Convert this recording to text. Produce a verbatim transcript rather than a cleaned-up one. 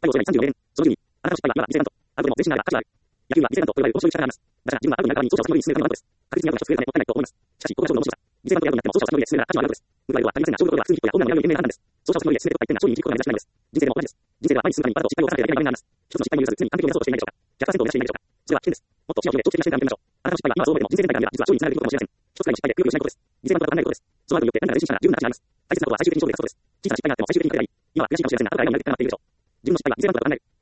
対応すればにじゅうよねん。その順に、あなたの失敗は、いわば偽善と、アウトでも全身がある価値がある。野球は偽善と呼ばれる面白い力があります。だから、自分はアウトになる側に走者を先のように進めるためのものです。確実にアウトが増えるためもったいないと思います。しかし、ここが勝負の面白さ。偽善とヤウトになっても走者を先の上で進めるなら価値はあるのです。報われるはありませんが、勝負どころは普通にヒットやホームランを狙う有名な判断です。走者を先の上で進めることが一点な勝利に導くことが目指しないのです。人生でも同じです。人生では前に進むためにわざと失敗を重ねてやりたい場面があります。一つの失敗に許さず常に完璧を目指そうとしていないでしょうか。ひゃくパーセント を目指していないでしょうか。それは危険です。もっと視野を広げて長期的な視点で見てみましょう。あなたの失敗が今はそう思えても人生全体から見れば実は勝利につながることかもしれません。一つくらいの失敗で空気を失うことです。偽善なことは考えることです。その後によって何か前進したら十分な価値があります。大切なことは最終的に勝利で勝つことです。小さな失敗があっても最終的に勝てばいい。今は悔しいかもしれませんが、後から笑顔になる結果が待っているでしょう。自分の失敗が偽善なことだと考える。